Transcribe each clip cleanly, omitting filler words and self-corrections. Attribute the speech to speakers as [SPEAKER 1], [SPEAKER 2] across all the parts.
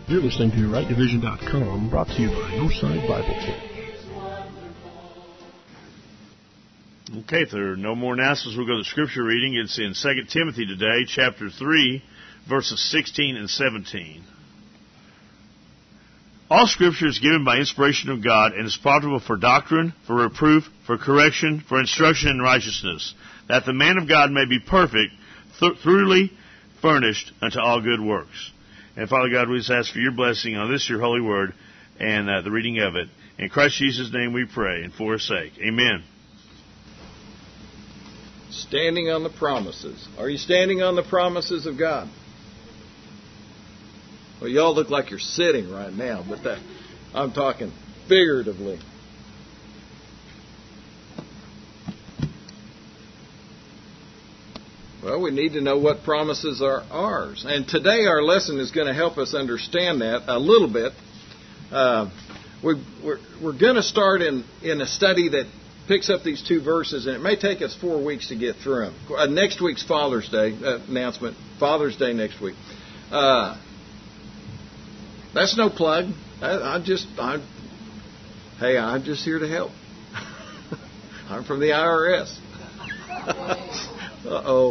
[SPEAKER 1] You're listening to RightDivision.com, brought to you by Northside Bible Church.
[SPEAKER 2] Okay, if there are no more announcements, we'll go to Scripture reading. It's in 2 Timothy today, chapter 3, verses 16 and 17. All Scripture is given by inspiration of God and is profitable for doctrine, for reproof, for correction, for instruction in righteousness, that the man of God may be perfect, thoroughly furnished unto all good works. And Father God, we just ask for your blessing on this, your holy word, and the reading of it. In Christ Jesus' name we pray, and for his sake. Amen.
[SPEAKER 3] Standing on the promises. Are you standing on the promises of God? Well, y'all look like you're sitting right now, but I'm talking figuratively. Well, we need to know what promises are ours. And today our lesson is going to help us understand that a little bit. We're going to start in a study that picks up these two verses, and it may take us 4 weeks to get through them. Next week's Father's Day announcement. Father's Day next week. That's no plug. I'm just here to help. I'm from the IRS. Uh-oh.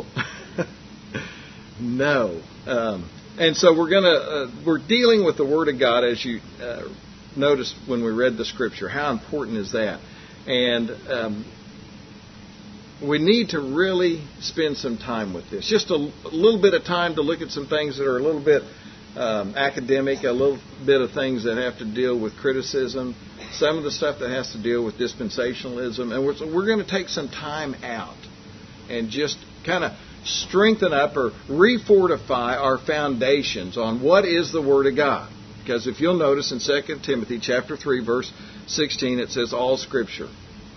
[SPEAKER 3] No. And so we're dealing with the Word of God, as you noticed when we read the Scripture. How important is that? And we need to really spend some time with this. Just a little bit of time to look at some things that are a little bit academic, a little bit of things that have to deal with criticism, some of the stuff that has to deal with dispensationalism. And we're going to take some time out and just kind of strengthen up or refortify our foundations on what is the Word of God. Because if you'll notice in 2 Timothy chapter 3, verse 16, it says all Scripture.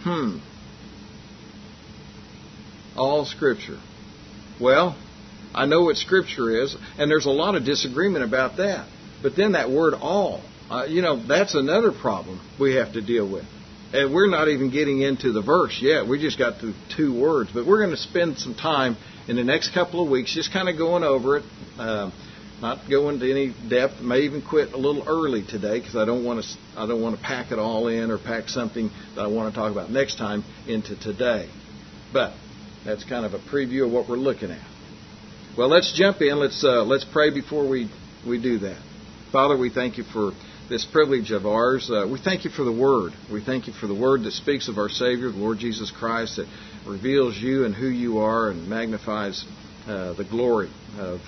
[SPEAKER 3] All Scripture. Well, I know what Scripture is, and there's a lot of disagreement about that. But then that word all, that's another problem we have to deal with. And we're not even getting into the verse yet. We just got through 2 words. But we're going to spend some time in the next couple of weeks just kind of going over it. Not going into any depth. May even quit a little early today because I don't want to pack it all in or pack something that I want to talk about next time into today. But that's kind of a preview of what we're looking at. Well, let's jump in. Let's pray before we do that. Father, we thank you for this privilege of ours. We thank you for the Word. We thank you for the Word that speaks of our Savior, the Lord Jesus Christ, that reveals you and who you are and magnifies the glory of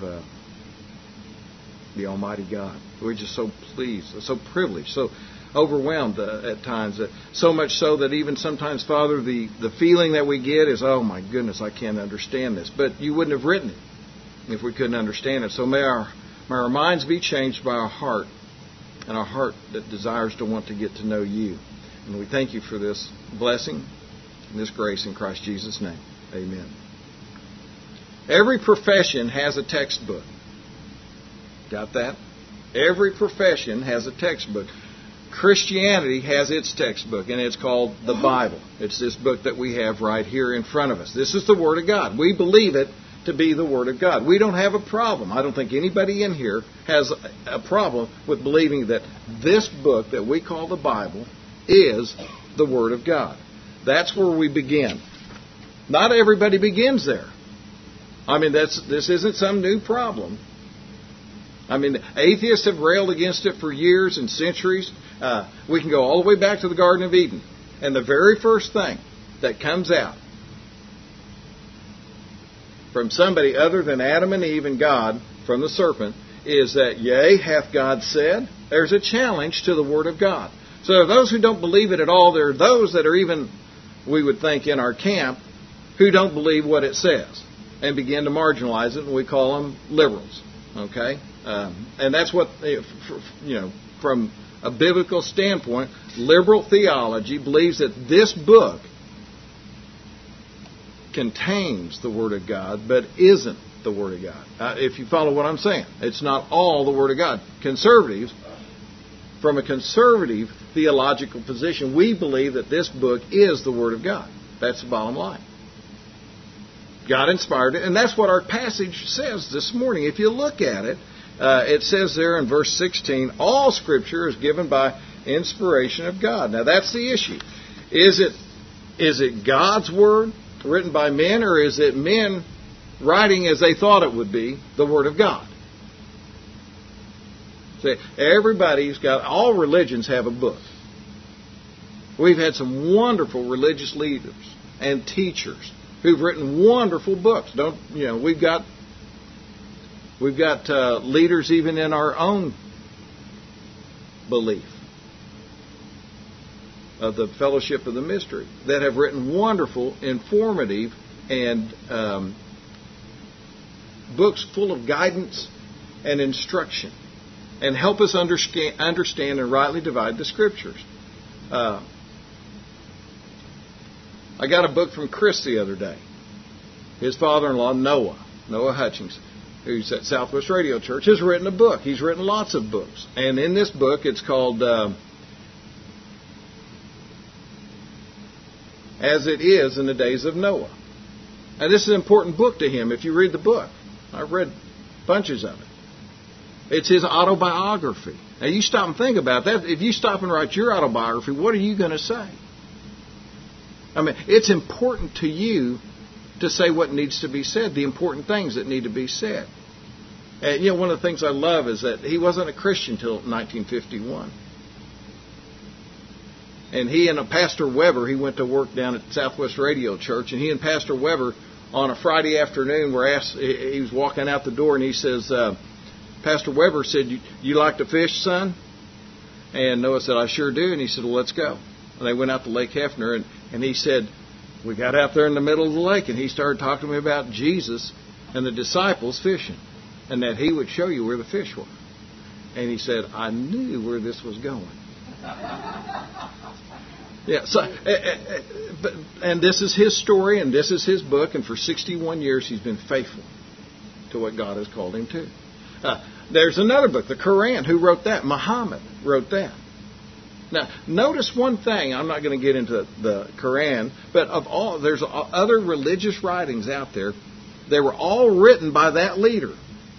[SPEAKER 3] the Almighty God. We're just so pleased, so privileged, so overwhelmed at times. So much so that even sometimes, Father, the feeling that we get is, oh my goodness, I can't understand this. But you wouldn't have written it if we couldn't understand it. So may our minds be changed by our heart, and our heart that desires to want to get to know you. And we thank you for this blessing and this grace in Christ Jesus' name. Amen. Every profession has a textbook. Got that? Every profession has a textbook. Christianity has its textbook, and it's called the Bible. It's this book that we have right here in front of us. This is the Word of God. We believe it to be the Word of God. We don't have a problem. I don't think anybody in here has a problem with believing that this book that we call the Bible is the Word of God. That's where we begin. Not everybody begins there. I mean, this isn't some new problem. I mean, atheists have railed against it for years and centuries. We can go all the way back to the Garden of Eden. And the very first thing that comes out from somebody other than Adam and Eve and God, from the serpent, is that, yea, hath God said? There's a challenge to the Word of God. So there are those who don't believe it at all. There are those that are even, we would think, in our camp, who don't believe what it says and begin to marginalize it, and we call them liberals. Okay? And that's what, from a biblical standpoint, liberal theology believes that this book contains the Word of God, but isn't the Word of God. If you follow what I'm saying, it's not all the Word of God. Conservatives, from a conservative theological position, we believe that this book is the Word of God. That's the bottom line. God inspired it, and that's what our passage says this morning. If you look at it, it says there in verse 16, all Scripture is given by inspiration of God. Now that's the issue. Is it God's Word written by men, or is it men writing as they thought it would be the Word of God? See, all religions have a book. We've had some wonderful religious leaders and teachers who've written wonderful books. We've got leaders even in our own belief of the Fellowship of the Mystery that have written wonderful, informative, and books full of guidance and instruction, and help us understand and rightly divide the Scriptures. I got a book from Chris the other day. His father-in-law, Noah Hutchings, who's at Southwest Radio Church, has written a book. He's written lots of books. And in this book, it's called As It Is in the Days of Noah. And this is an important book to him if you read the book. I've read bunches of it. It's his autobiography. Now, you stop and think about that. If you stop and write your autobiography, what are you going to say? I mean, it's important to you to say what needs to be said, the important things that need to be said. And, one of the things I love is that he wasn't a Christian until 1951. And he and Pastor Weber, he went to work down at Southwest Radio Church, and he and Pastor Weber on a Friday afternoon were asked, he was walking out the door, and he says, Pastor Weber said, you like to fish, son? And Noah said, I sure do. And he said, well, let's go. And they went out to Lake Hefner, and he said, we got out there in the middle of the lake, and he started talking to me about Jesus and the disciples fishing, and that he would show you where the fish were. And he said, I knew where this was going. Yeah. So, and this is his story, and this is his book, and for 61 years he's been faithful to what God has called him to. There's another book, the Quran. Who wrote that? Muhammad wrote that. Now, notice one thing. I'm not going to get into the Quran, but there's other religious writings out there. They were all written by that leader.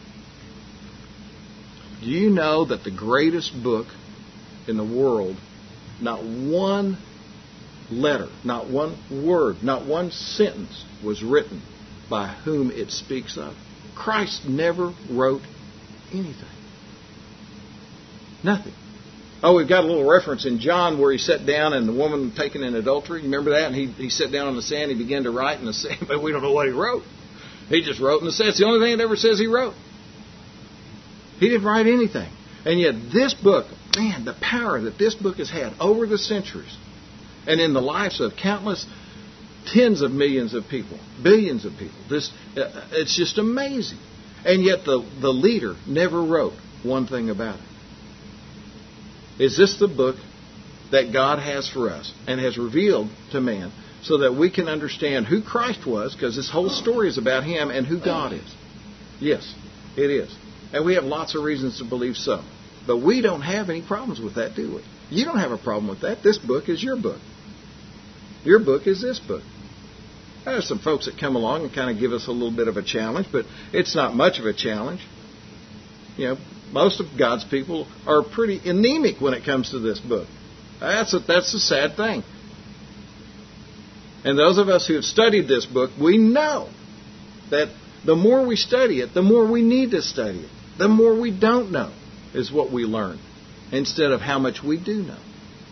[SPEAKER 3] Do you know that the greatest book in the world, not one letter, not one word, not one sentence was written by whom it speaks of? Christ never wrote anything. Nothing. Oh, we've got a little reference in John where he sat down and the woman taken in adultery. Remember that? And he sat down on the sand. He began to write in the sand, but we don't know what he wrote. He just wrote in the sand. It's the only thing it ever says he wrote. He didn't write anything. And yet this book, man, the power that this book has had over the centuries and in the lives of countless tens of millions of people, billions of people, it's just amazing. And yet the leader never wrote one thing about it. Is this the book that God has for us and has revealed to man so that we can understand who Christ was, because this whole story is about Him, and who God is? Yes, it is. And we have lots of reasons to believe so. But we don't have any problems with that, do we? You don't have a problem with that. This book is your book. Your book is this book. There's some folks that come along and kind of give us a little bit of a challenge, but it's not much of a challenge. Most of God's people are pretty anemic when it comes to this book. That's the sad thing. And those of us who have studied this book, we know that the more we study it, the more we need to study it. The more we don't know is what we learn, instead of how much we do know.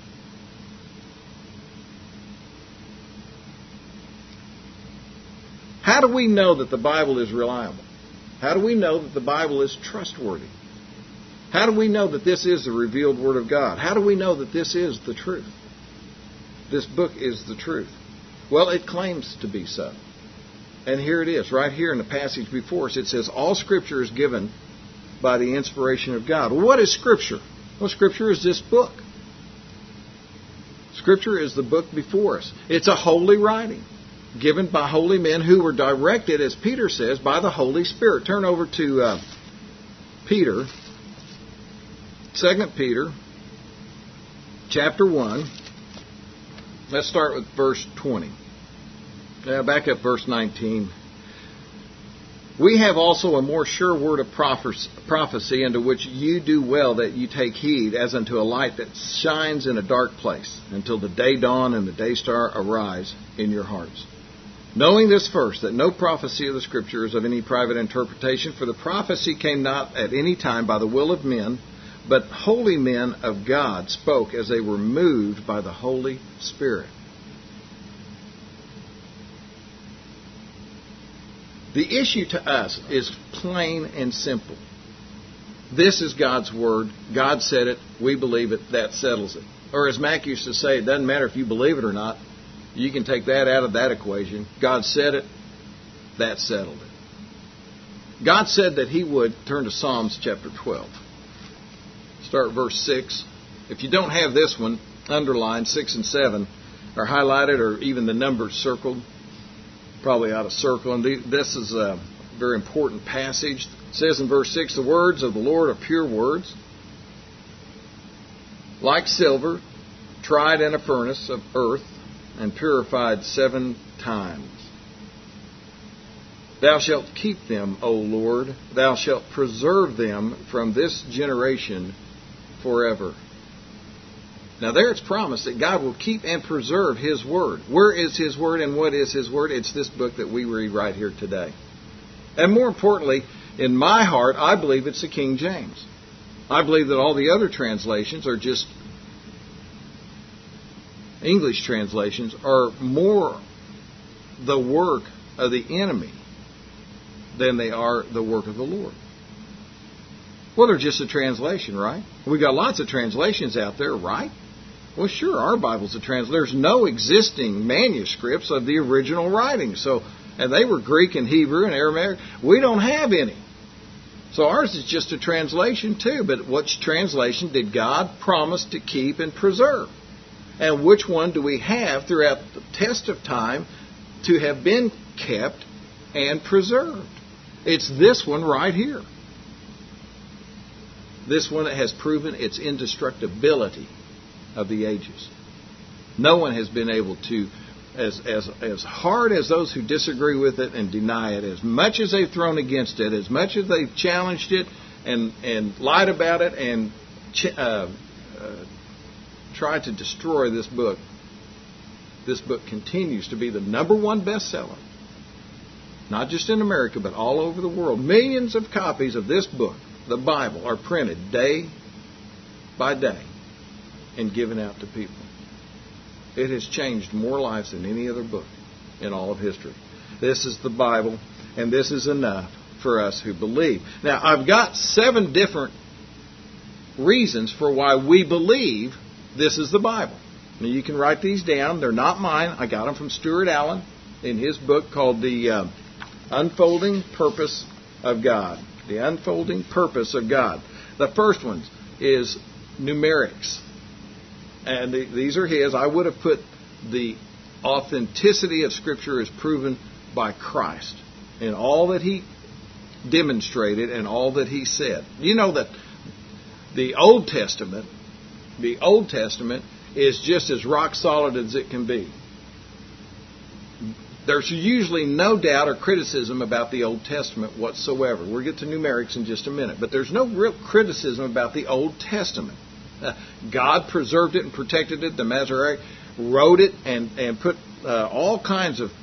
[SPEAKER 3] How do we know that the Bible is reliable? How do we know that the Bible is trustworthy? How do we know that this is the revealed Word of God? How do we know that this is the truth? This book is the truth. Well, it claims to be so. And here it is, right here in the passage before us. It says, all Scripture is given by the inspiration of God. Well, what is Scripture? Well, Scripture is this book. Scripture is the book before us. It's a holy writing given by holy men who were directed, as Peter says, by the Holy Spirit. Turn over to Peter, 2 Peter, chapter 1. Let's start with verse 20. Back up verse 19. We have also a more sure word of prophecy, unto which you do well that you take heed, as unto a light that shines in a dark place, until the day dawn and the day star arise in your hearts. Knowing this first, that no prophecy of the Scripture is of any private interpretation, for the prophecy came not at any time by the will of men, but holy men of God spoke as they were moved by the Holy Spirit. The issue to us is plain and simple. This is God's Word. God said it. We believe it. That settles it. Or as Mac used to say, it doesn't matter if you believe it or not. You can take that out of that equation. God said it. That settled it. God said that He would. Turn to Psalms chapter 12. Start verse 6. If you don't have this one, underline 6 and 7 are highlighted, or even the numbers circled. Probably ought to circle. And this is a very important passage. It says in verse 6, the words of the Lord are pure words, like silver, tried in a furnace of earth, and purified 7 times. Thou shalt keep them, O Lord. Thou shalt preserve them from this generation forever. Now there it's promised that God will keep and preserve His Word. Where is His Word and what is His Word? It's this book that we read right here today. And more importantly, in my heart, I believe it's the King James. I believe that all the other translations are just English translations, are more the work of the enemy than they are the work of the Lord. Well, they're just a translation, right? We got lots of translations out there, right? Well, sure, our Bible's a translation. There's no existing manuscripts of the original writings. And they were Greek and Hebrew and Aramaic. We don't have any. So ours is just a translation too. But which translation did God promise to keep and preserve? And which one do we have throughout the test of time to have been kept and preserved? It's this one right here. This one that has proven its indestructibility of the ages. No one has been able to, as hard as those who disagree with it and deny it, as much as they've thrown against it, as much as they've challenged it and lied about it and tried to destroy this book continues to be the number one bestseller. Not just in America, but all over the world. Millions of copies of this book, the Bible, are printed day by day and given out to people. It has changed more lives than any other book in all of history. This is the Bible, and this is enough for us who believe. Now, I've got 7 different reasons for why we believe this is the Bible. Now, you can write these down. They're not mine. I got them from Stuart Allen in his book called The Unfolding Purpose of God. The Unfolding Purpose of God. The first one is numerics. And these are his. I would have put the authenticity of Scripture is proven by Christ in all that He demonstrated and all that He said. You know that the Old Testament is just as rock solid as it can be. There's usually no doubt or criticism about the Old Testament whatsoever. We'll get to numerics in just a minute. But there's no real criticism about the Old Testament. God preserved it and protected it. The Masoretic wrote it and put all kinds of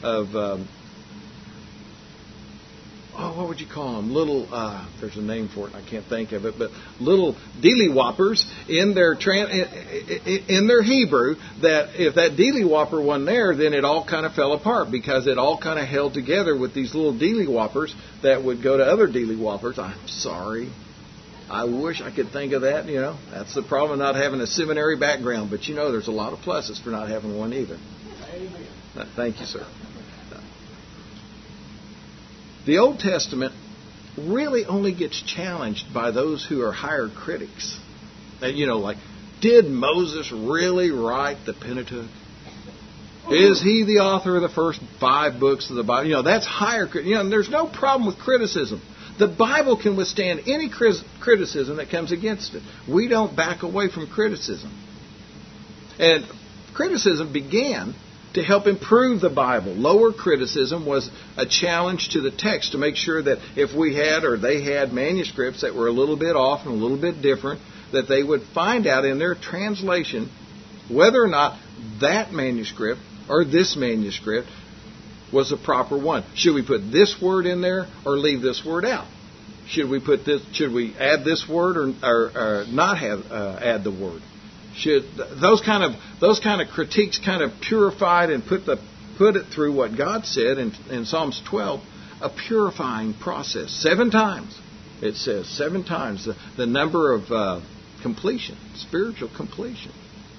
[SPEAKER 3] what would you call them? Little, there's a name for it, I can't think of it, but little deely-whoppers in their Hebrew, that if that deely-whopper wasn't there, then it all kind of fell apart, because it all kind of held together with these little deely-whoppers that would go to other deely-whoppers. I'm sorry. I wish I could think of that, That's the problem of not having a seminary background, but there's a lot of pluses for not having one either. Amen. Thank you, sir. The Old Testament really only gets challenged by those who are higher critics. And, did Moses really write the Pentateuch? Is he the author of the first 5 books of the Bible? That's higher. There's no problem with criticism. The Bible can withstand any criticism that comes against it. We don't back away from criticism. And criticism began to help improve the Bible. Lower criticism was a challenge to the text to make sure that if we had or they had manuscripts that were a little bit off and a little bit different, that they would find out in their translation whether or not that manuscript or this manuscript was the proper one. Should we put this word in there or leave this word out? Should we put this? Should we add this word or not have add the word? Should those kind of critiques kind of purified and put it through what God said in Psalms 12, a purifying process. 7 times it says 7 times the number of completion, spiritual completion.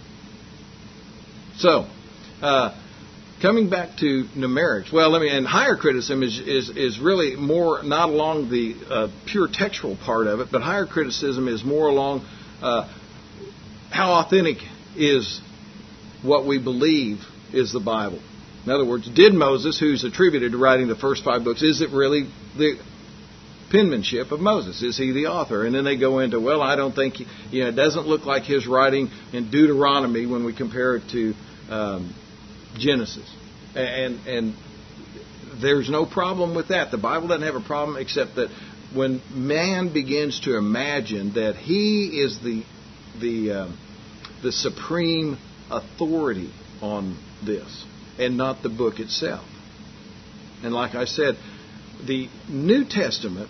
[SPEAKER 3] So. Coming back to numerics, and higher criticism is really more not along the pure textual part of it, but higher criticism is more along how authentic is what we believe is the Bible. In other words, did Moses, who's attributed to writing the first 5 books, is it really the penmanship of Moses? Is he the author? And then they go into, well, I don't think, it doesn't look like his writing in Deuteronomy when we compare it to Genesis. And there's no problem with that. The Bible doesn't have a problem except that when man begins to imagine that he is the supreme authority on this and not the book itself. And like I said, the New Testament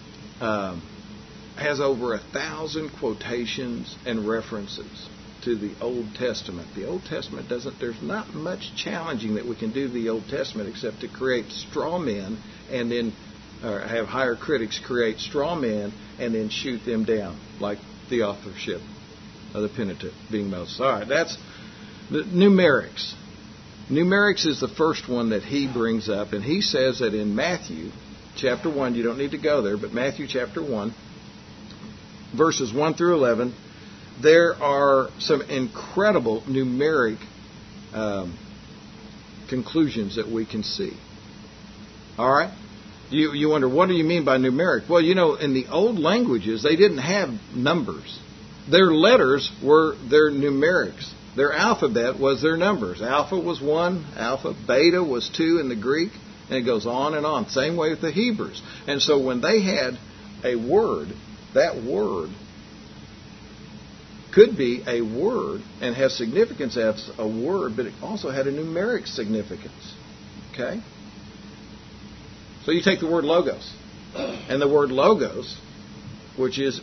[SPEAKER 3] has over 1,000 quotations and references to the Old Testament. The Old Testament there's not much challenging that we can do to the Old Testament except to create straw men and then have higher critics create straw men and then shoot them down, like the authorship of the Pentateuch being Moses. All right, that's the numerics. Numerics is the first one that he brings up, and he says that in Matthew chapter 1, you don't need to go there, but Matthew chapter 1, verses 1 through 11, there are some incredible numeric conclusions that we can see. All right? You wonder, what do you mean by numeric? Well, in the old languages, they didn't have numbers. Their letters were their numerics. Their alphabet was their numbers. Alpha was 1, alpha, beta was 2 in the Greek, and it goes on and on. Same way with the Hebrews. And so when they had a word, that word could be a word and have significance as a word, but it also had a numeric significance. Okay? So you take the word logos. And the word logos, which is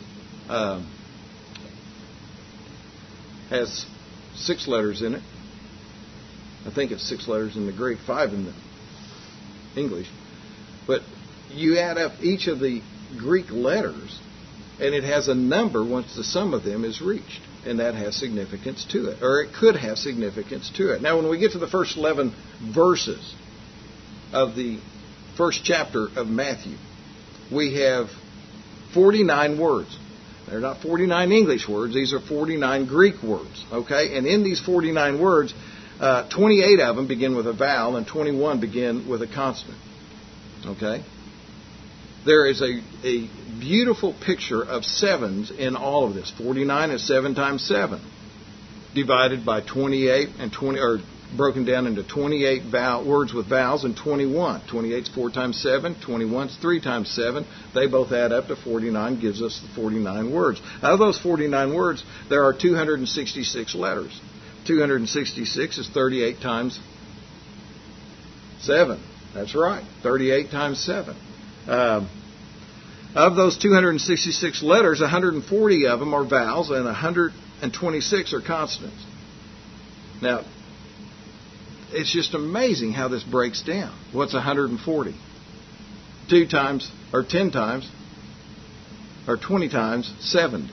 [SPEAKER 3] has 6 letters in it. I think it's 6 letters in the Greek, 5 in the English. But you add up each of the Greek letters, and it has a number once the sum of them is reached. And that has significance to it. Or it could have significance to it. Now, when we get to the first 11 verses of the first chapter of Matthew, we have 49 words. They're not 49 English words. These are 49 Greek words. Okay? And in these 49 words, 28 of them begin with a vowel and 21 begin with a consonant. Okay? There is a beautiful picture of sevens in all of this. 49 is 7 times 7, divided by 28 and 20, or broken down into 28 words with vowels and 21. 28 is 4 times 7. 21 is 3 times 7. They both add up to 49, gives us the 49 words. Out of those 49 words, there are 266 letters. 266 is 38 times 7. That's right, 38 times 7. Of those 266 letters, 140 of them are vowels and 126 are consonants. Now, it's just amazing how this breaks down. What's 140? 2 times, or 10 times, or 20 times 7.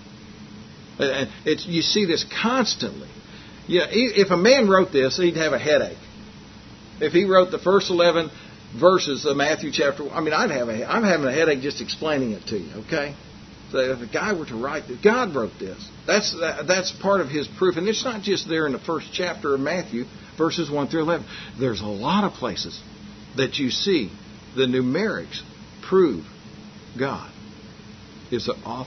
[SPEAKER 3] You see this constantly. If a man wrote this, he'd have a headache. If he wrote the first 11 verses of Matthew chapter 1, I'm having a headache just explaining it to you, okay? So if a guy were to write that God wrote this, that's part of his proof. And it's not just there in the first chapter of Matthew, verses 1 through 11. There's a lot of places that you see the numerics prove God is the author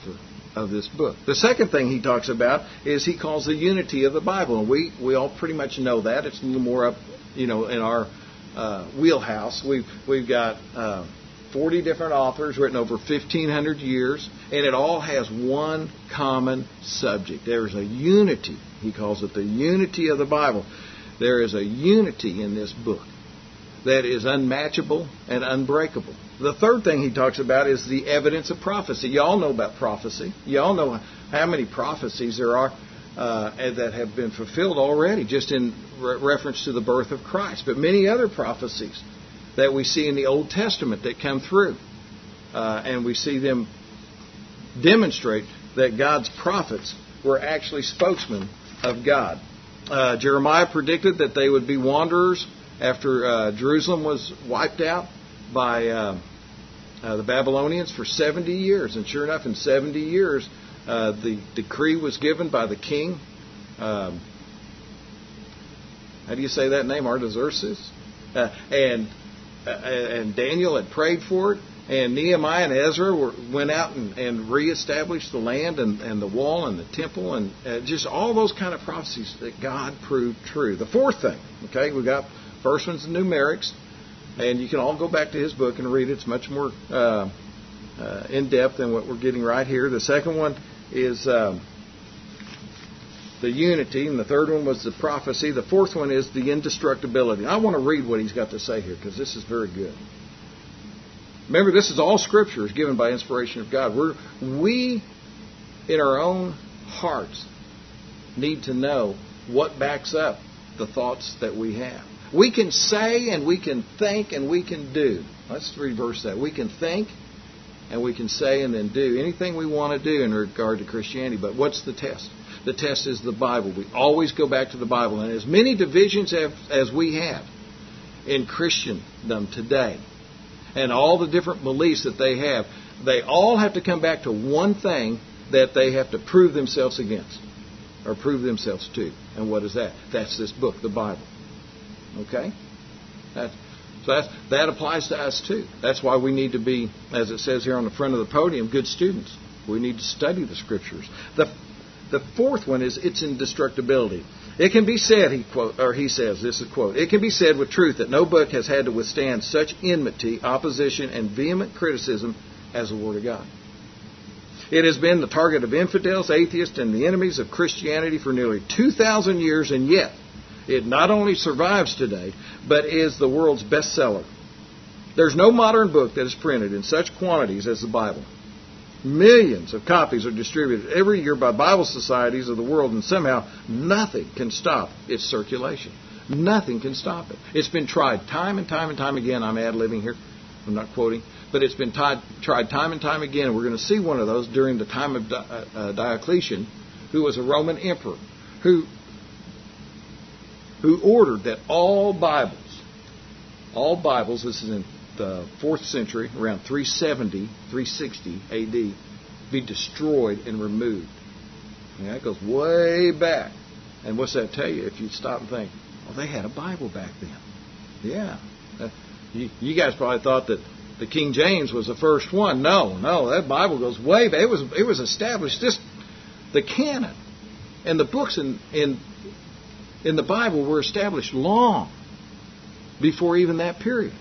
[SPEAKER 3] of this book. The second thing he talks about is he calls the unity of the Bible. And we all pretty much know that. It's a little more up, in our wheelhouse. We've got 40 different authors written over 1,500 years, and it all has one common subject. There's a unity. He calls it the unity of the Bible. There is a unity in this book that is unmatchable and unbreakable. The third thing he talks about is the evidence of prophecy. You all know about prophecy. You all know how many prophecies there are that have been fulfilled already, just in reference to the birth of Christ. But many other prophecies that we see in the Old Testament that come through. And we see them demonstrate that God's prophets were actually spokesmen of God. Jeremiah predicted that they would be wanderers after Jerusalem was wiped out by the Babylonians for 70 years. And sure enough, in 70 years, the decree was given by the king. How do you say that name? Artaxerxes. And Daniel had prayed for it. And Nehemiah and Ezra went out and reestablished the land and the wall and the temple and just all those kind of prophecies that God proved true. The fourth thing, okay, we got first one's the numerics, and you can all go back to his book and read it. It's much more in depth than what we're getting right here. The second one is the unity, and the third one was the prophecy. The fourth one is the indestructibility. I want to read what he's got to say here because this is very good. Remember, this is all Scripture is given by inspiration of God. We, in our own hearts, need to know what backs up the thoughts that we have. We can say and we can think and we can do. Let's reverse that. We can think and we can say and then do anything we want to do in regard to Christianity. But what's the test? The test is the Bible. We always go back to the Bible. And as many divisions as we have in Christendom today, and all the different beliefs that they all have to come back to one thing that they have to prove themselves against, or prove themselves to. And what is that? That's this book, the Bible. Okay? So that applies to us too. That's why we need to be, as it says here on the front of the podium, good students. We need to study the Scriptures. The fourth one is its indestructibility. It can be said, he says, this is a quote, it can be said with truth that no book has had to withstand such enmity, opposition, and vehement criticism as the Word of God. It has been the target of infidels, atheists, and the enemies of Christianity for nearly 2,000 years, and yet it not only survives today, but is the world's bestseller. There's no modern book that is printed in such quantities as the Bible. Millions of copies are distributed every year by Bible societies of the world, and somehow nothing can stop its circulation. Nothing can stop it. It's been tried time and time and time again. I'm ad-libbing here. I'm not quoting. But it's been tried time and time again. We're going to see one of those during the time of Diocletian, who was a Roman emperor, who ordered that all Bibles, this is in the 4th century, around 360 AD, be destroyed and removed. And that goes way back. And what's that tell you if you stop and think, well, they had a Bible back then. Yeah. You guys probably thought that the King James was the first one. No, that Bible goes way back. It was established. The canon and the books in the Bible were established long before even that period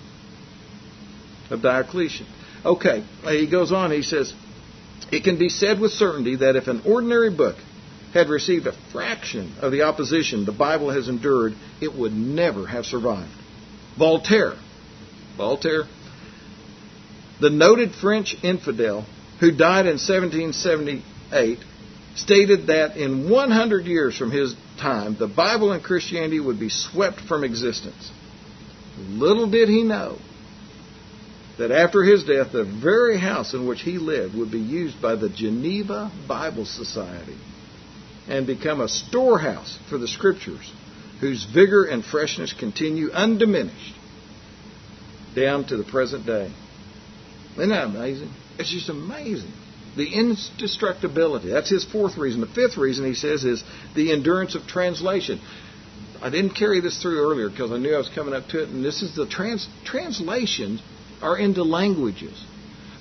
[SPEAKER 3] of Diocletian. Okay, he goes on, he says, it can be said with certainty that if an ordinary book had received a fraction of the opposition the Bible has endured, it would never have survived. Voltaire, the noted French infidel who died in 1778, stated that in 100 years from his time, the Bible and Christianity would be swept from existence. Little did he know that after his death, the very house in which he lived would be used by the Geneva Bible Society and become a storehouse for the Scriptures, whose vigor and freshness continue undiminished down to the present day. Isn't that amazing? It's just amazing. The indestructibility. That's his fourth reason. The fifth reason, he says, is the endurance of translation. I didn't carry this through earlier because I knew I was coming up to it, and this is the translations are into languages.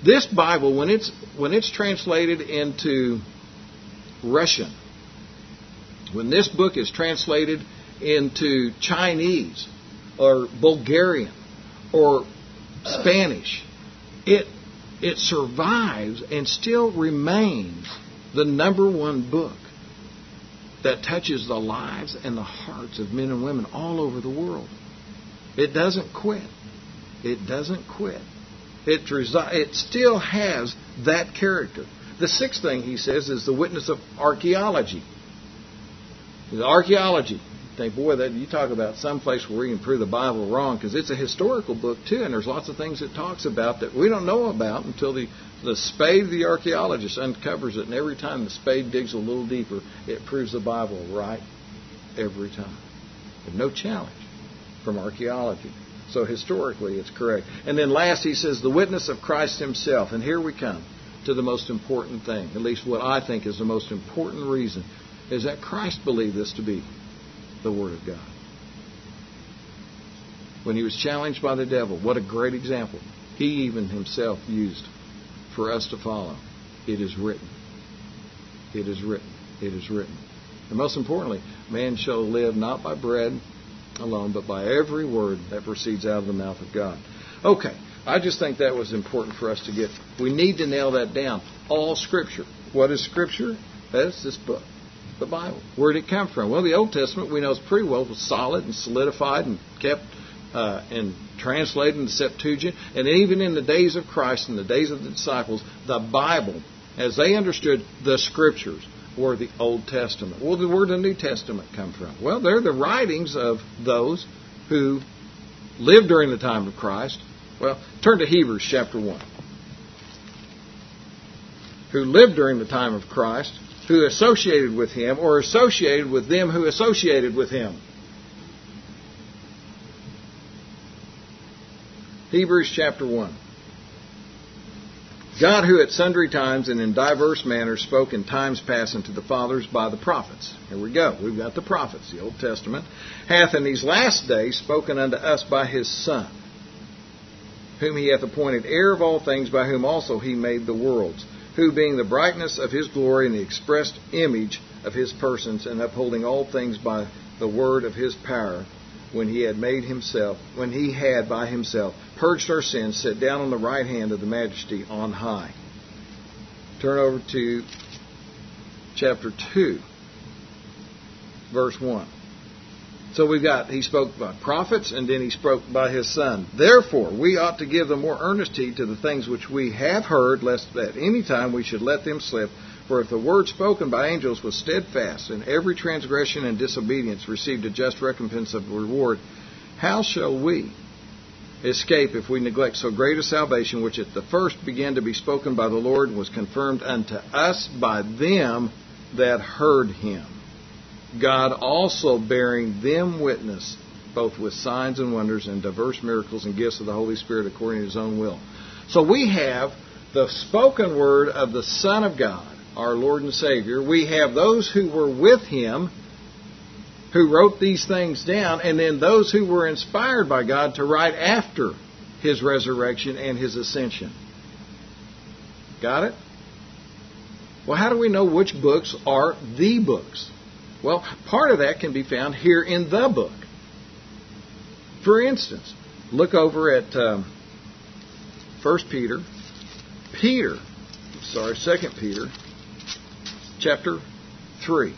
[SPEAKER 3] This Bible, when it's translated into Russian, when this book is translated into Chinese or Bulgarian or Spanish, it survives and still remains the number one book that touches the lives and the hearts of men and women all over the world. It doesn't quit. It doesn't quit. It still has that character. The sixth thing he says is the witness of archaeology. The archaeology. Think, boy, that you talk about some place where we can prove the Bible wrong, because it's a historical book too, and there's lots of things it talks about that we don't know about until the spade of the archaeologist uncovers it, and every time the spade digs a little deeper, it proves the Bible right every time. There's no challenge from archaeology. So historically, it's correct. And then last, he says the witness of Christ himself. And here we come to the most important thing, at least what I think is the most important reason, is that Christ believed this to be the Word of God. When he was challenged by the devil, what a great example he even himself used for us to follow. It is written. It is written. It is written. And most importantly, man shall live not by bread alone, but by every word that proceeds out of the mouth of God. Okay, I just think that was important for us to get. We need to nail that down. All Scripture. What is Scripture? That's this book, the Bible. Where did it come from? Well, the Old Testament, we know, is pretty well solid and solidified and kept and translated in the Septuagint. And even in the days of Christ and the days of the disciples, the Bible, as they understood the Scriptures, were the Old Testament. Well, where did the New Testament come from? Well, they're the writings of those who lived during the time of Christ. Well, turn to Hebrews chapter 1. Who lived during the time of Christ, who associated with Him, or associated with them who associated with Him. Hebrews chapter 1. God, who at sundry times and in diverse manners spoke in times past unto the fathers by the prophets. Here we go. We've got the prophets, the Old Testament. Hath in these last days spoken unto us by His Son, whom He hath appointed heir of all things, by whom also He made the worlds, who being the brightness of His glory and the expressed image of His persons, and upholding all things by the word of His power, when He had by Himself purged our sins, sat down on the right hand of the Majesty on high. Turn over to chapter 2, verse 1. So we've got, He spoke by prophets, and then He spoke by His Son. Therefore, we ought to give the more earnest heed to the things which we have heard, lest at any time we should let them slip. For if the word spoken by angels was steadfast, and every transgression and disobedience received a just recompense of reward, how shall we escape if we neglect so great a salvation, which at the first began to be spoken by the Lord, and was confirmed unto us by them that heard Him? God also bearing them witness, both with signs and wonders and diverse miracles and gifts of the Holy Spirit according to His own will. So we have the spoken word of the Son of God, our Lord and Savior. We have those who were with Him, who wrote these things down, and then those who were inspired by God to write after His resurrection and His ascension. Got it? Well, how do we know which books are the books? Well, part of that can be found here in the book. For instance, look over at 2 Peter chapter 3.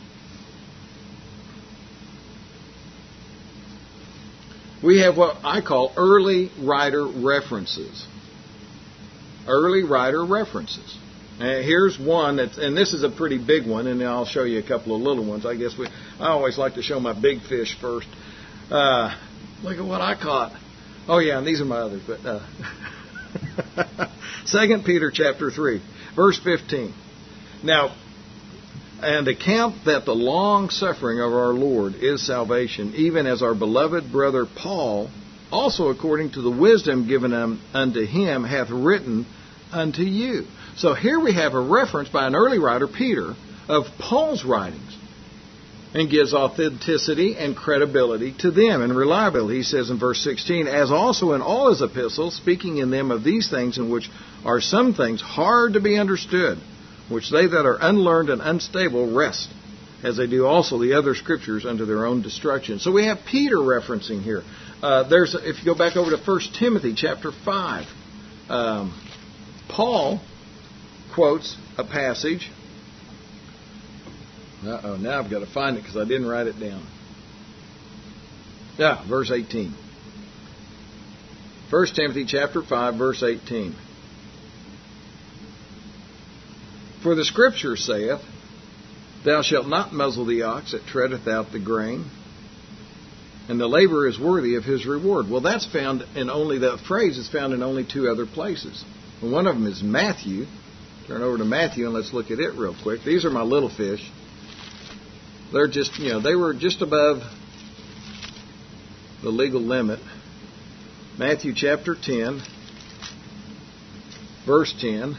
[SPEAKER 3] We have what I call early writer references. Early writer references. Here's one, and this is a pretty big one, and then I'll show you a couple of little ones. I always like to show my big fish first. Look at what I caught. Oh yeah, and these are my others. But 2 Peter chapter 3, verse 15. Now, and account that the long suffering of our Lord is salvation, even as our beloved brother Paul, also according to the wisdom given unto him, hath written unto you. So here we have a reference by an early writer, Peter, of Paul's writings. and gives authenticity and credibility to them and reliability. He says in verse 16, as also in all his epistles, speaking in them of these things in which are some things hard to be understood, which they that are unlearned and unstable wrest, as they do also the other scriptures unto their own destruction. So we have Peter referencing here. If you go back over to 1 Timothy chapter 5, Paul quotes a passage. Now I've got to find it because I didn't write it down. Verse 18. 1 Timothy chapter 5, verse 18. For the Scripture saith, thou shalt not muzzle the ox that treadeth out the grain, and the laborer is worthy of his reward. Well, that's found in only, that phrase is found in only two other places. And one of them is Matthew. Turn over to Matthew and let's look at it real quick. These are my little fish. They're just, they were just above the legal limit. Matthew chapter 10, verse 10.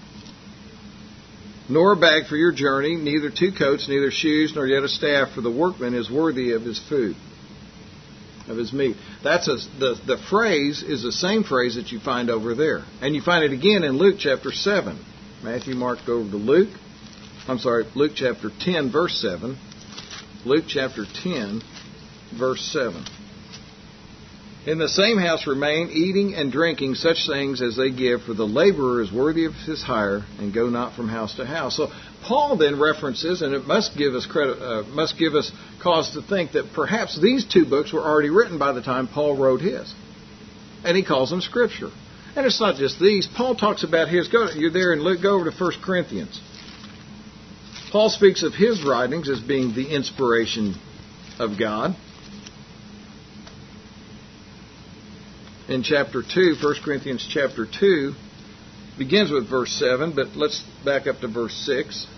[SPEAKER 3] Nor a bag for your journey, neither two coats, neither shoes, nor yet a staff, for the workman is worthy of his food, of his meat. That's the phrase is the same phrase that you find over there. And you find it again in Luke chapter 7. Matthew, Mark, go over to Luke. Luke chapter 10, verse 7. Luke chapter 10, verse 7. In the same house remain, eating and drinking such things as they give, for the laborer is worthy of his hire, and go not from house to house. So Paul then references, and it must give us cause to think that perhaps these two books were already written by the time Paul wrote his. And he calls them Scripture. And it's not just these. Paul talks about his. You're there in Luke. Go over to 1 Corinthians. Paul speaks of his writings as being the inspiration of God. In chapter 2, 1 Corinthians chapter 2, begins with verse 7, but let's back up to verse 6.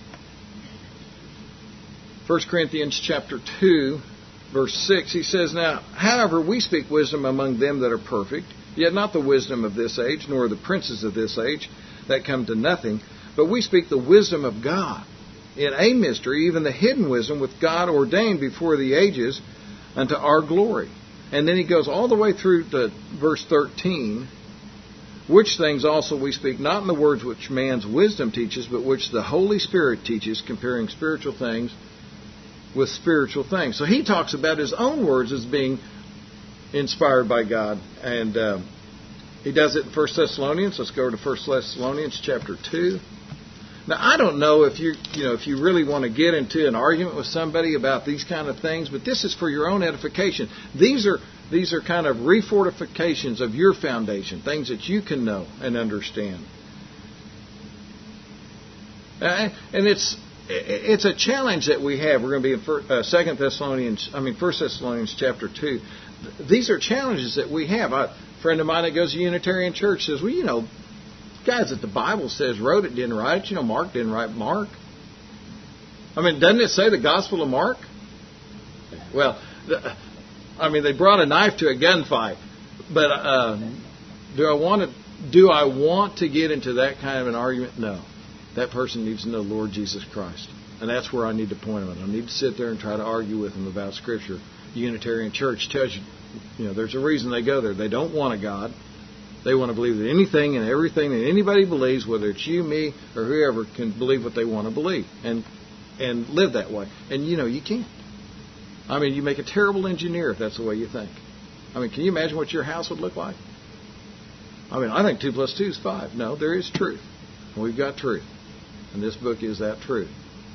[SPEAKER 3] 1 Corinthians chapter 2, verse 6, he says, Now, however, we speak wisdom among them that are perfect, yet not the wisdom of this age, nor the princes of this age, that come to nothing, but we speak the wisdom of God, in a mystery, even the hidden wisdom, which God ordained before the ages unto our glory. And then he goes all the way through to verse 13, which things also we speak, not in the words which man's wisdom teaches, but which the Holy Spirit teaches, comparing spiritual things with spiritual things. So he talks about his own words as being inspired by God. And he does it in 1 Thessalonians. Let's go to 1 Thessalonians chapter 2. Now, I don't know if you really want to get into an argument with somebody about these kind of things, but this is for your own edification. These are kind of refortifications of your foundation, things that you can know and understand. And it's a challenge that we have. We're going to be in 1 Thessalonians chapter 2. These are challenges that we have. A friend of mine that goes to Unitarian Church says, well, guys that the Bible says wrote it didn't write it. Mark didn't write Mark. Doesn't it say the Gospel of Mark? Well, they brought a knife to a gunfight. But do I want to get into that kind of an argument? No. That person needs to know Lord Jesus Christ. And that's where I need to point them at. I need to sit there and try to argue with them about Scripture. The Unitarian Church tells you, there's a reason they go there. They don't want a God. They want to believe that anything and everything that anybody believes, whether it's you, me, or whoever, can believe what they want to believe and live that way. And, you can't. You make a terrible engineer if that's the way you think. Can you imagine what your house would look like? I think 2 plus 2 is 5. No, there is truth. We've got truth. And this book is that truth.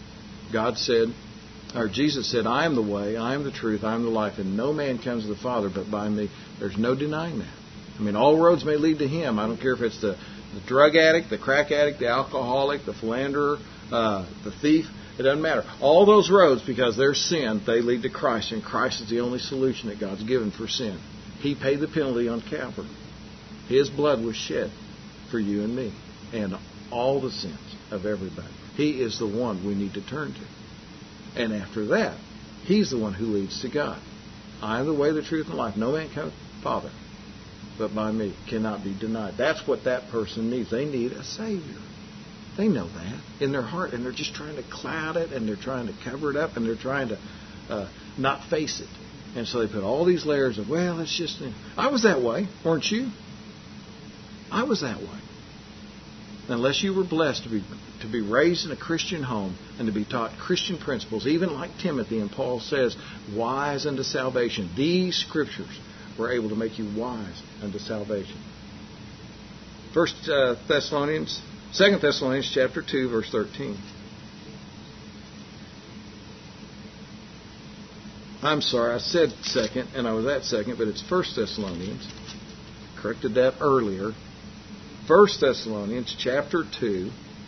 [SPEAKER 3] Jesus said, I am the way, I am the truth, I am the life, and no man comes to the Father but by me. There's no denying that. All roads may lead to Him. I don't care if it's the drug addict, the crack addict, the alcoholic, the philanderer, the thief. It doesn't matter. All those roads, because they're sin, they lead to Christ, and Christ is the only solution that God's given for sin. He paid the penalty on Calvary. His blood was shed for you and me, and all the sins of everybody. He is the one we need to turn to. And after that, He's the one who leads to God. I am the way, the truth, and life. No man comes to the Father but by me, cannot be denied. That's what that person needs. They need a Savior. They know that in their heart, and they're just trying to cloud it, and they're trying to cover it up, and they're trying to not face it. And so they put all these layers of, well, it's just... I was that way, weren't you? I was that way. Unless you were blessed to be raised in a Christian home and to be taught Christian principles, even like Timothy, and Paul says, wise unto salvation. These scriptures were able to make you wise unto salvation. 2 Thessalonians chapter 2, verse 13. I'm sorry, I said second, and I was at second, but it's 1 Thessalonians. Corrected that earlier. 1 Thessalonians chapter 2,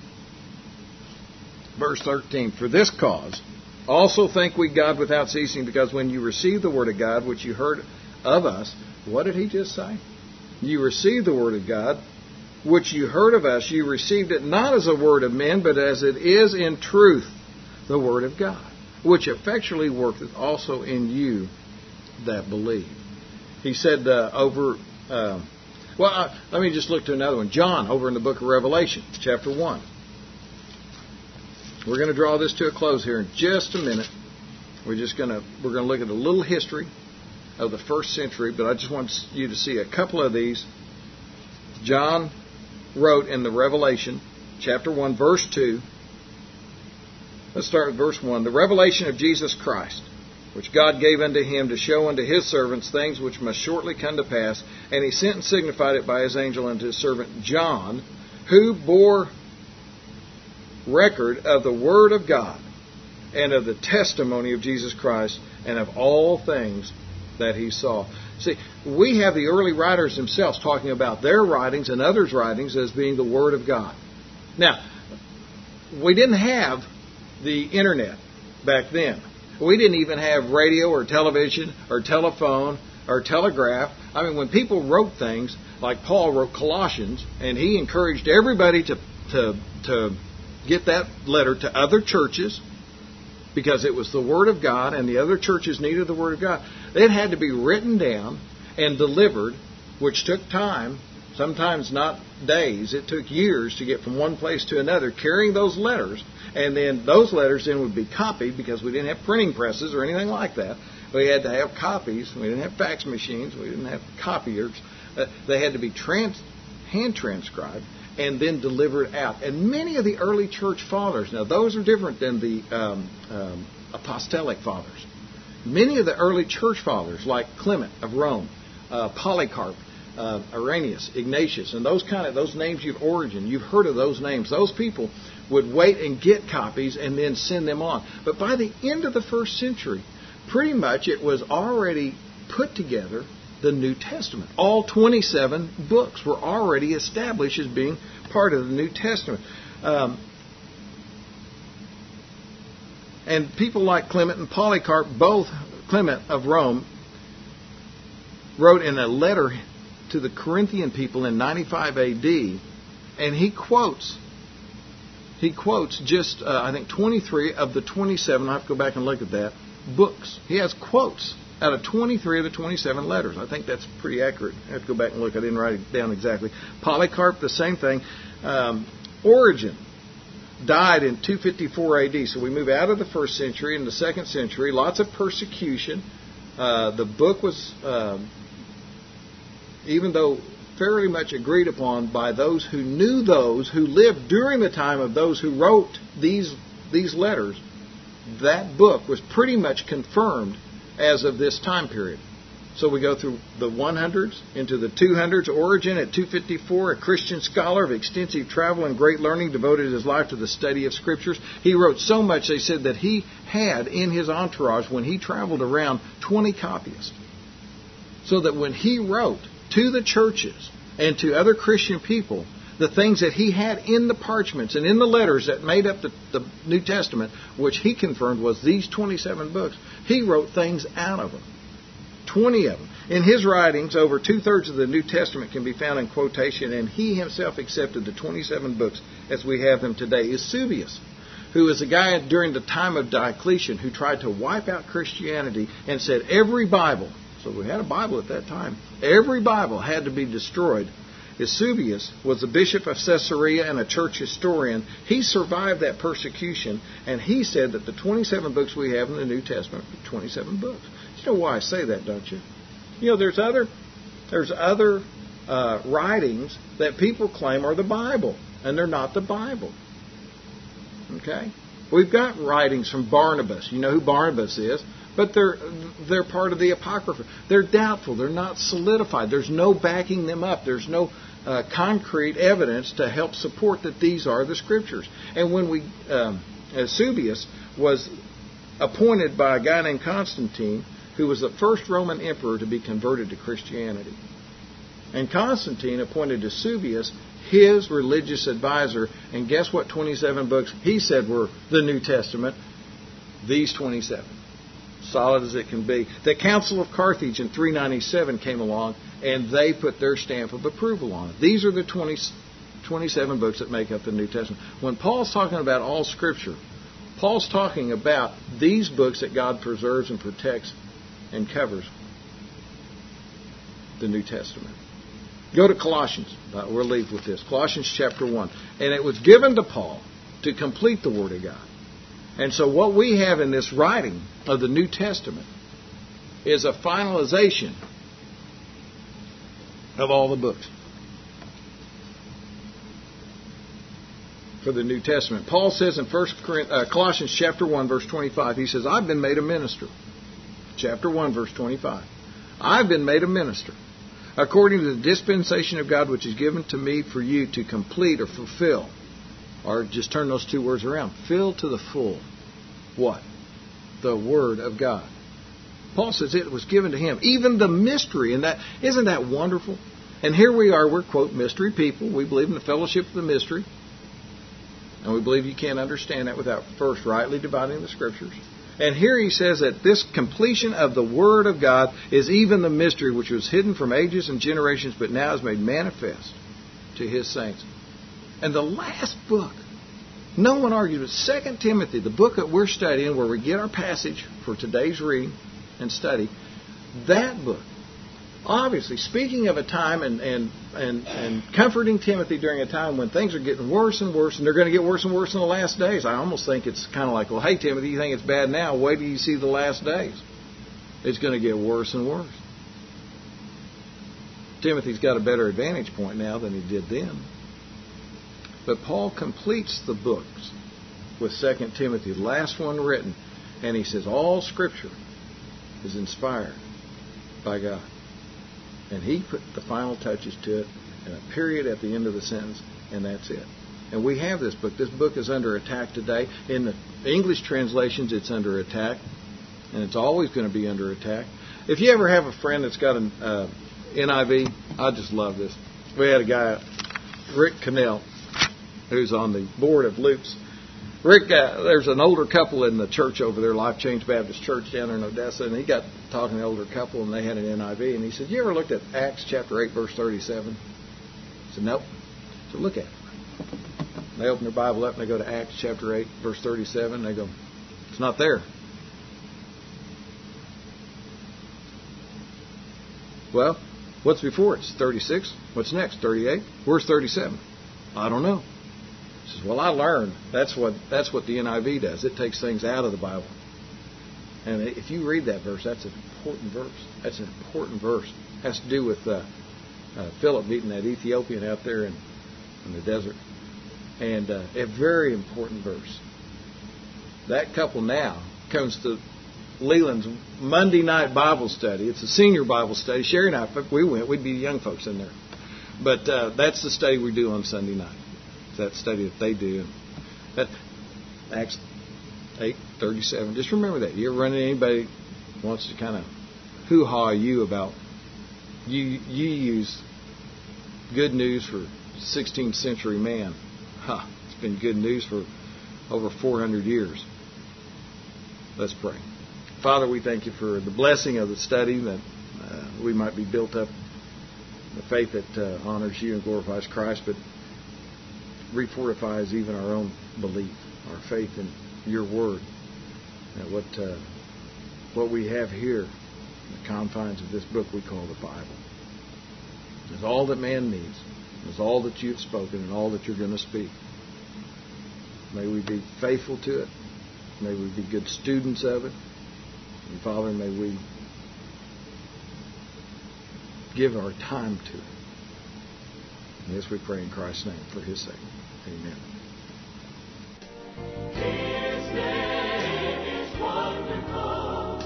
[SPEAKER 3] verse 13. For this cause also thank we God without ceasing, because when you received the word of God, which you heard of us, what did he just say? You received the word of God, which you heard of us. You received it not as a word of men, but as it is in truth, the word of God, which effectually worketh also in you that believe. He said let me just look to another one. John, over in the book of Revelation, chapter 1. We're going to draw this to a close here in just a minute. We're going to look at a little history of the first century, but I just want you to see a couple of these. John wrote in the Revelation, chapter 1, verse 2. Let's start with verse 1. The revelation of Jesus Christ, which God gave unto him to show unto his servants things which must shortly come to pass. And he sent and signified it by his angel unto his servant John, who bore record of the word of God and of the testimony of Jesus Christ and of all things that he saw. See, we have the early writers themselves talking about their writings and others' writings as being the Word of God. Now, we didn't have the internet back then. We didn't even have radio or television or telephone or telegraph. I mean, when people wrote things, like Paul wrote Colossians, and he encouraged everybody to get that letter to other churches, because it was the Word of God, and the other churches needed the Word of God. It had to be written down and delivered, which took time, sometimes not days. It took years to get from one place to another, carrying those letters. And then those letters then would be copied, because we didn't have printing presses or anything like that. We had to have copies. We didn't have fax machines. We didn't have copiers. They had to be hand transcribed and then delivered out. And many of the early church fathers, now those are different than the apostolic fathers. Many of the early church fathers, like Clement of Rome, Polycarp, Irenaeus, Ignatius, and those names you've heard of those names. Those people would wait and get copies and then send them on. But by the end of the first century, pretty much it was already put together, the New Testament. All 27 books were already established as being part of the New Testament. And people like Clement and Polycarp, both Clement of Rome, wrote in a letter to the Corinthian people in 95 A.D., and he quotes just, I think, 23 of the 27, I have to go back and look at that, books. He has quotes out of 23 of the 27 letters. I think that's pretty accurate. I have to go back and look. I didn't write it down exactly. Polycarp, the same thing. Origen died in 254 A.D., so we move out of the first century into the second century. Lots of persecution. The book was, even though fairly much agreed upon by those who knew those who lived during the time of those who wrote these letters, that book was pretty much confirmed as of this time period. So we go through the 100s into the 200s. Origen at 254, a Christian scholar of extensive travel and great learning, devoted his life to the study of Scriptures. He wrote so much, they said, that he had in his entourage, when he traveled around, 20 copyists. So that when he wrote to the churches and to other Christian people the things that he had in the parchments and in the letters that made up the New Testament, which he confirmed was these 27 books, he wrote things out of them. 20 of them. In his writings, over 2/3 of the New Testament can be found in quotation, and he himself accepted the 27 books as we have them today. Eusebius, who was a guy during the time of Diocletian who tried to wipe out Christianity and said every Bible, so we had a Bible at that time, every Bible had to be destroyed Eusebius was the bishop of Caesarea and a church historian. He survived that persecution, and he said that the 27 books we have in the New Testament are 27 books. You know why I say that, don't you? You know, there's other writings that people claim are the Bible, and they're not the Bible. Okay? We've got writings from Barnabas. You know who Barnabas is. But they're part of the Apocrypha. They're doubtful. They're not solidified. There's no backing them up. There's no concrete evidence to help support that these are the Scriptures. And when Eusebius was appointed by a guy named Constantine, who was the first Roman emperor to be converted to Christianity. And Constantine appointed Eusebius his religious advisor. And guess what 27 books he said were the New Testament? These 27. Solid as it can be. The Council of Carthage in 397 came along, and they put their stamp of approval on it. These are the 27 books that make up the New Testament. When Paul's talking about all Scripture, Paul's talking about these books that God preserves and protects and covers the New Testament. Go to Colossians. We'll leave with this. Colossians chapter 1. And it was given to Paul to complete the Word of God. And so what we have in this writing of the New Testament is a finalization of all the books for the New Testament. Paul says in Colossians chapter 1, verse 25, he says, I've been made a minister. Chapter 1, verse 25. I've been made a minister according to the dispensation of God which is given to me for you to complete or fulfill. Or just turn those two words around. Fill to the full. What? The Word of God. Paul says it was given to him. Even the mystery. And that isn't that wonderful? And here we are. We're, quote, mystery people. We believe in the fellowship of the mystery. And we believe you can't understand that without first rightly dividing the Scriptures. And here he says that this completion of the Word of God is even the mystery which was hidden from ages and generations, but now is made manifest to His saints. And the last book, no one argues, but 2 Timothy, the book that we're studying, where we get our passage for today's reading and study, that book, obviously speaking of a time and comforting Timothy during a time when things are getting worse and worse, and they're going to get worse and worse in the last days. I almost think it's kind of like, well, hey, Timothy, you think it's bad now? Wait till you see the last days. It's going to get worse and worse. Timothy's got a better advantage point now than he did then. But Paul completes the books with 2 Timothy, the last one written. And he says, all Scripture is inspired by God. And he put the final touches to it and a period at the end of the sentence, and that's it. And we have this book. This book is under attack today. In the English translations, it's under attack. And it's always going to be under attack. If you ever have a friend that's got an NIV, I just love this. We had a guy, Rick Cannell, who's on the board of Luke's. Rick, there's an older couple in the church over there, Life Change Baptist Church down there in Odessa, and he got talking to the older couple, and they had an NIV, and he said, you ever looked at Acts chapter 8, verse 37? I said, nope. So look at it. They open their Bible up, and they go to Acts chapter 8, verse 37, and they go, it's not there. Well, what's before it? It's 36. What's next? 38. Where's 37? I don't know. He says, well, I learned. That's what the NIV does. It takes things out of the Bible. And if you read that verse, that's an important verse. That's an important verse. It has to do with Philip meeting that Ethiopian out there in the desert. And a very important verse. That couple now comes to Leland's Monday night Bible study. It's a senior Bible study. Sherry and I, if we went, we'd be young folks in there. But that's the study we do on Sunday night. That study that they do. That Acts 8:37. Just remember that. You ever run into anybody who wants to kind of hoo-ha you about you use good news for 16th century man. It's been good news for over 400 years. Let's pray. Father, we thank you for the blessing of the study, that we might be built up in the faith that honors you and glorifies Christ, but refortifies even our own belief, our faith in your word. And what we have here in the confines of this book we call the Bible is all that man needs is all that you've spoken and all that you're going to speak. May we be faithful to it. May we be good students of it. And Father, may we give our time to it. And this we pray in Christ's name, for His sake. Amen.
[SPEAKER 4] His name is wonderful,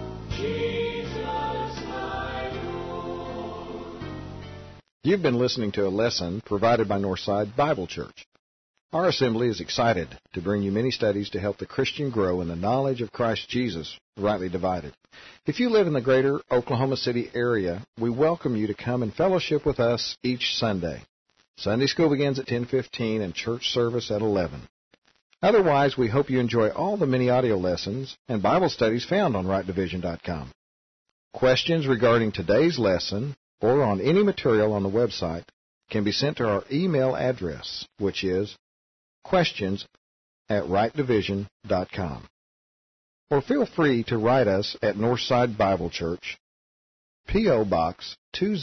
[SPEAKER 4] Jesus my Lord.
[SPEAKER 5] You've been listening to a lesson provided by Northside Bible Church. Our assembly is excited to bring you many studies to help the Christian grow in the knowledge of Christ Jesus, rightly divided. If you live in the greater Oklahoma City area, we welcome you to come and fellowship with us each Sunday. Sunday school begins at 10:15 and church service at 11. Otherwise, we hope you enjoy all the many audio lessons and Bible studies found on rightdivision.com. Questions regarding today's lesson or on any material on the website can be sent to our email address, which is questions@rightdivision.com. Or feel free to write us at Northside Bible Church, P.O. Box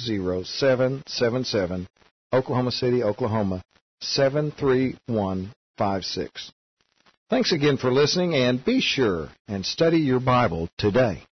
[SPEAKER 5] 20777, Oklahoma City, Oklahoma 73156. Thanks again for listening, and be sure and study your Bible today.